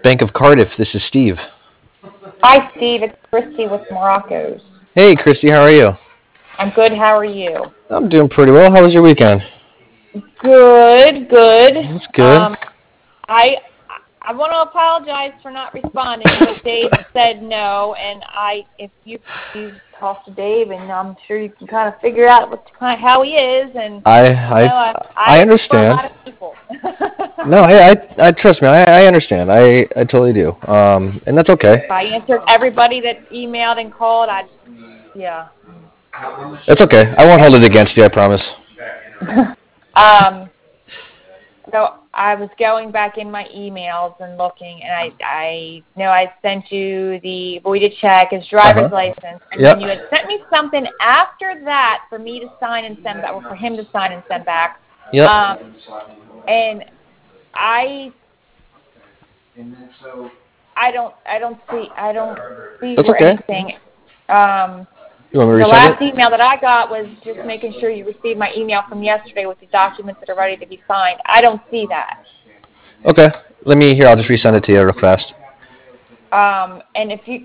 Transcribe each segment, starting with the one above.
Bank of Cardiff. This is Steve. Hi, Steve. It's Christy with Morocco's. Hey, Christy. How are you? I'm good. How are you? I'm doing pretty well. How was your weekend? Good. That's good. I I want to apologize for not responding, but Dave said no, and if you talk to Dave, and I'm sure you can kind of figure out how he is, and I for a understand. lot of people. No, I trust me. I understand. I totally do. And that's okay. I answered everybody that emailed and called. Yeah. That's okay. I won't hold it against you. I promise. So I was going back in my emails and looking, and I know I sent you the voided check, his driver's license, and then you had sent me something after that for me to sign and send back, or for him to sign and send back. Yep. And I don't see That's for okay. anything. You want me to The resend last it? email that I got was just making sure you received my email from yesterday with the documents that are ready to be signed. I don't see that. Okay. I'll just resend it to you real fast. And if you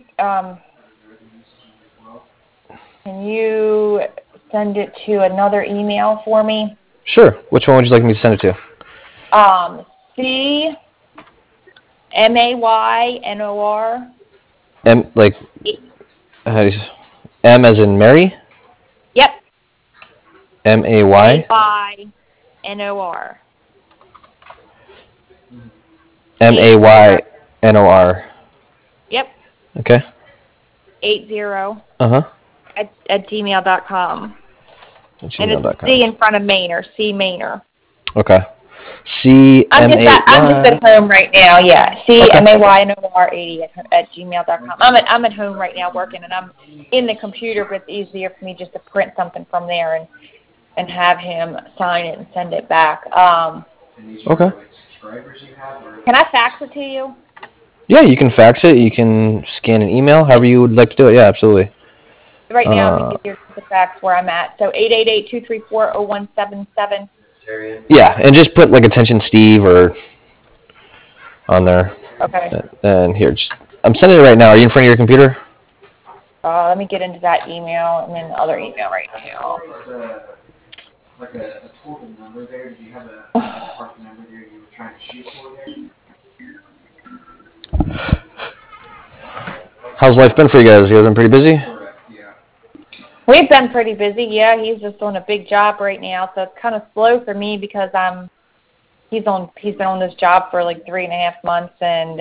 can you send it to another email for me? Sure. Which one would you like me to send it to? CMAYNOR. M as in Mary? Yep. MAY? MAYNOR. MAYNOR. Yep. Okay. 80. Uh-huh. At gmail.com. And it's gmail.com. C in front of Maynor. C Maynor. Okay. I'm just at home right now. Yeah. CMAYNOR80 at gmail.com. I'm at home right now working, and I'm in the computer, but it's easier for me just to print something from there and have him sign it and send it back. Okay. Can I fax it to you? Yeah, you can fax it. You can scan an email, however you would like to do it. Yeah, absolutely. Right now, it'd be easier to fax where I'm at. So 888-234-0177. Yeah, and just put attention Steve or on there. Okay. And here, I'm sending it right now. Are you in front of your computer? Let me get into that email and then the other email right now. A total number there. Did you have a ballpark number there you were trying to shoot for there? How's life been for you guys? You guys been pretty busy? Yeah. We've been pretty busy. Yeah, he's just doing a big job right now, so it's kind of slow for me because he's been on this job for 3.5 months, and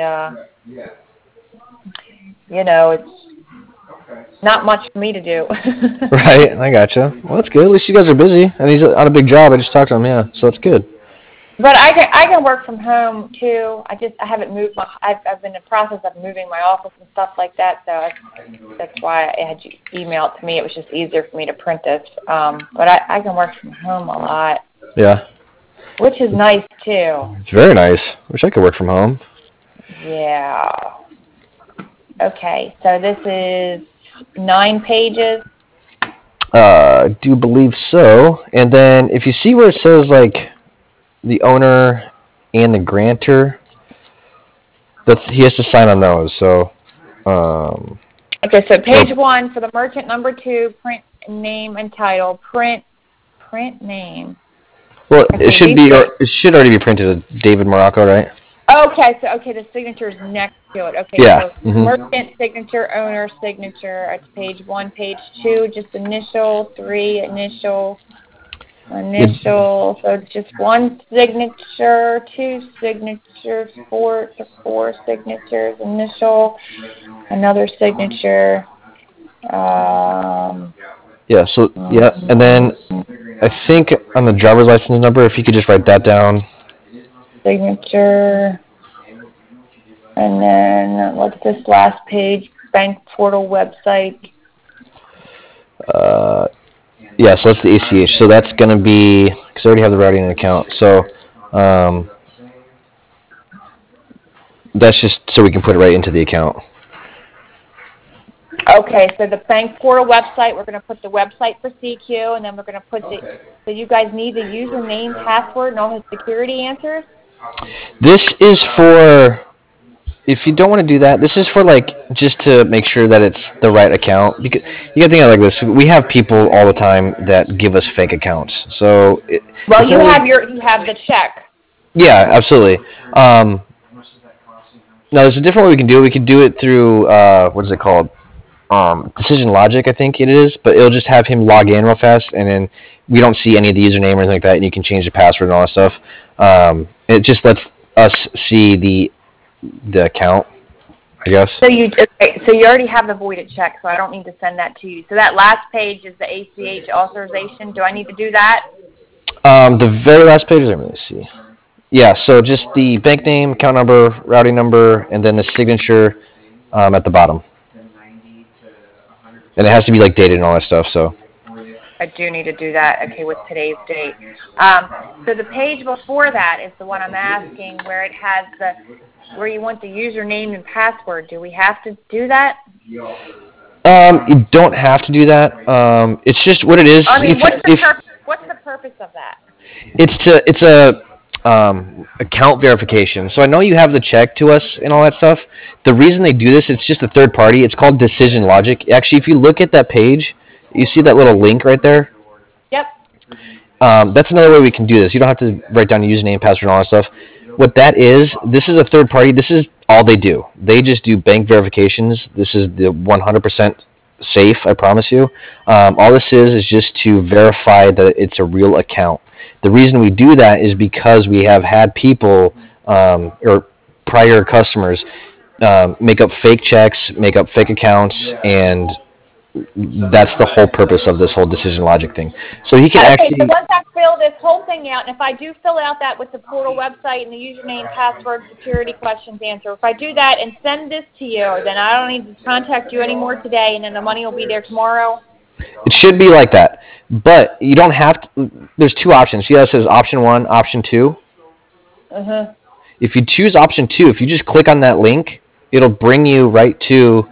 it's not much for me to do. Right, I gotcha. Well, that's good. At least you guys are busy, and he's on a big job. I just talked to him, yeah, so that's good. But I can work from home too. I haven't moved I've been in the process of moving my office and stuff like that, so that's why I had you email it to me. It was just easier for me to print it. But I can work from home a lot. Yeah. Which is nice too. It's very nice. Wish I could work from home. Yeah. Okay, so this is 9 pages. I do believe so. And then if you see where it says the owner and the grantor, he has to sign on those. So. Okay, so page 1 for the merchant, number 2, print name and title. Print name. Well, it should already be printed. David Morocco, right? Okay, the signature is next to it. Okay, yeah. So merchant signature, owner signature. It's page 1, page 2, just initial, 3 initial. So it's just 1 signature, 2 signatures, 4 signatures, initial, another signature. And then I think on the driver's license number, if you could just write that down. Signature, and then what's this last page? Bank portal website. So that's the ACH. So that's going to be, because I already have the routing account. So that's just so we can put it right into the account. Okay, so the bank portal website, we're going to put the website for CQ, and then we're going to put so you guys need the username, password, and all his security answers? This is for if you don't want to do that, this is for like just to make sure that it's the right account. Because you got to think of it like this: we have people all the time that give us fake accounts. So Well, it's not really, you have the check. yeah, absolutely. Um, no, there's a different way we can do it. We can do it through what is it called? Decision Logic, I think it is. But it'll just have him log in real fast, and then we don't see any of the username or anything like that, and you can change the password and all that stuff. It just lets us see the account, I guess. So you already have the voided check, so I don't need to send that to you. So that last page is the ACH authorization. Do I need to do that? The very last page, let me see. Yeah, so just the bank name, account number, routing number, and then the signature at the bottom. And it has to be like dated and all that stuff. So I do need to do that. Okay, with today's date. So the page before that is the one I'm asking, where it has where you want the username and password. Do we have to do that? you don't have to do that. It's just what it is. I mean, If what's the purpose of that? it's a account verification. So I know you have the check to us and all that stuff. The reason they do this, it's just a third party. It's called Decision Logic. Actually, if you look at that page, you see that little link right there. Yep. That's another way we can do this. You don't have to write down your username, password, and all that stuff. What that is, this is a third party. This is all they do. They just do bank verifications. This is the 100% safe, I promise you. All this is just to verify that it's a real account. The reason we do that is because we have had people or prior customers make up fake checks, make up fake accounts, and that's the whole purpose of this whole Decision Logic thing. So he can Okay, so actually. once I fill this whole thing out, and if I do fill out that with the portal website and the username, password, security questions answer, if I do that and send this to you, then I don't need to contact you anymore today, and then the money will be there tomorrow? It should be like that, but you don't have to. There's two options. See how it says option one, option two. Uh-huh. If you choose option two, if you just click on that link, it'll bring you right to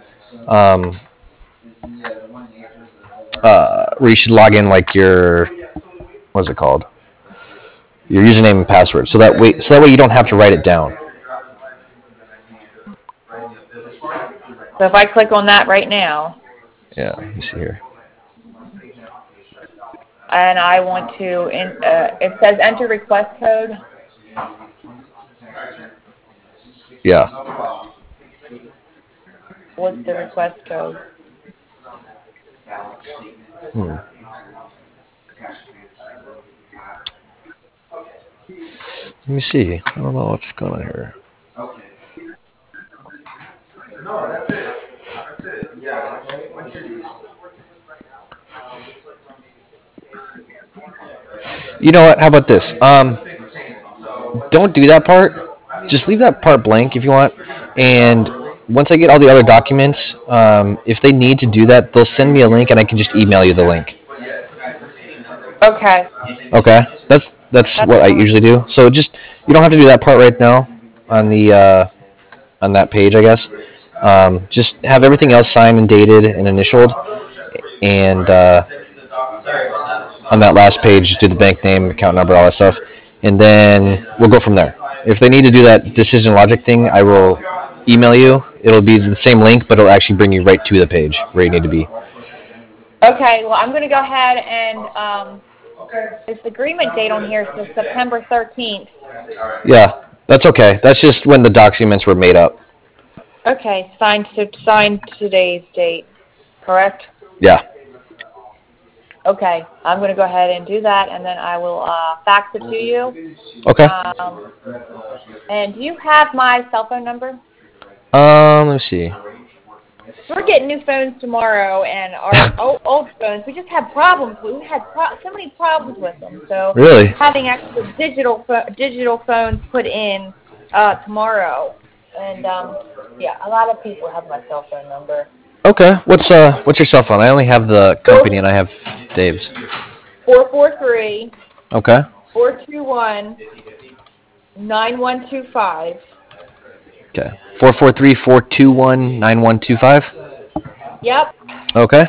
where you should log in like your what's it called? Your username and password. So that way you don't have to write it down. So if I click on that right now, Yeah, let me see here. and I want to, it says enter request code. Yeah. What's the request code? Let me see. I don't know what's going on here. You know what? How about this? Don't do that part. Just leave that part blank if you want. And once I get all the other documents, if they need to do that, they'll send me a link, and I can just email you the link. Okay. Okay, that's what I usually do. So just you don't have to do that part right now on the on that page, I guess. Just have everything else signed and dated and initialed, and on that last page, do the bank name, account number, all that stuff, and then we'll go from there. If they need to do that Decision Logic thing, I will email you. It'll be the same link, but it'll actually bring you right to the page where you need to be. Okay, well, I'm going to go ahead and, this agreement date on here says September 13th. Yeah, that's okay. That's just when the documents were made up. Okay, signed today's date, correct? Yeah. Okay, I'm going to go ahead and do that, and then I will fax it to you. Okay. And do you have my cell phone number? Let me see. We're getting new phones tomorrow, and our old phones, we just had problems. We had so many problems with them. So Really? having extra digital phones put in tomorrow, and yeah, a lot of people have my cell phone number. Okay. What's your cell phone? I only have the company, and I have Dave's. 443 Okay. 421 9125. Okay. 443-421-9125. Yep. Okay.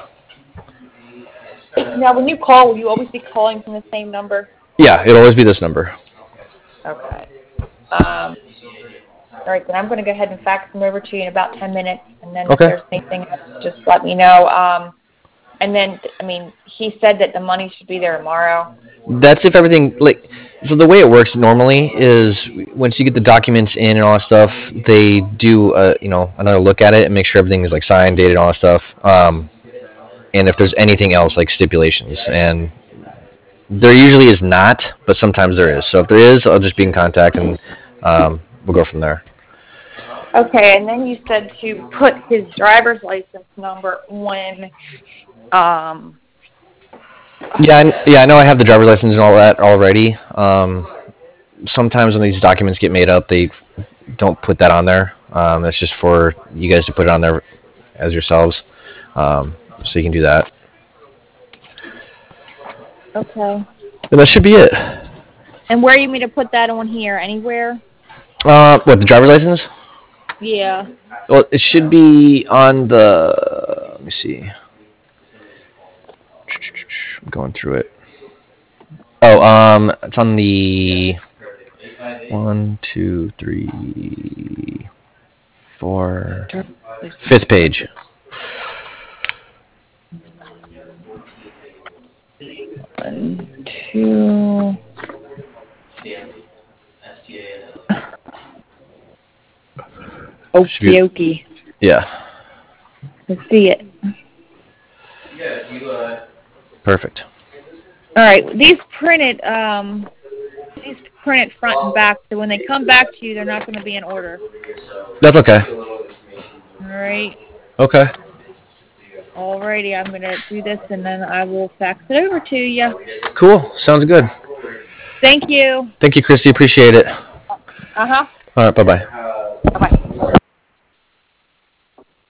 Now, when you call, will you always be calling from the same number? Yeah, it'll always be this number. Okay. All right, then I'm going to go ahead and fax them over to you in about 10 minutes, and then Okay. if there's anything else, just let me know. And then, he said that the money should be there tomorrow. That's if everything so the way it works normally is once you get the documents in and all that stuff, they do another look at it and make sure everything is like signed, dated, all that stuff. And if there's anything else like stipulations, and there usually is not, but sometimes there is. So if there is, I'll just be in contact and we'll go from there. Okay, and then you said to put his driver's license number on. Yeah, I know I have the driver's license and all that already. Sometimes when these documents get made up, they don't put that on there. That's just for you guys to put it on there as yourselves, so you can do that. Okay. And that should be it. And where you mean to put that on here? Anywhere? What, the driver's license? Yeah. Well, it should be on the. Let me see. I'm going through it. Oh, it's on the 1, 2, 3, 4, 5th page. One, two. Okie dokie. Yeah. Let's see it. Perfect. All right. These printed front and back, so when they come back to you, they're not going to be in order. That's okay. All right. Okay. Alrighty, I'm going to do this, and then I will fax it over to you. Cool. Sounds good. Thank you. Thank you, Christy. Appreciate it. Uh-huh. All right. Bye-bye. Bye-bye.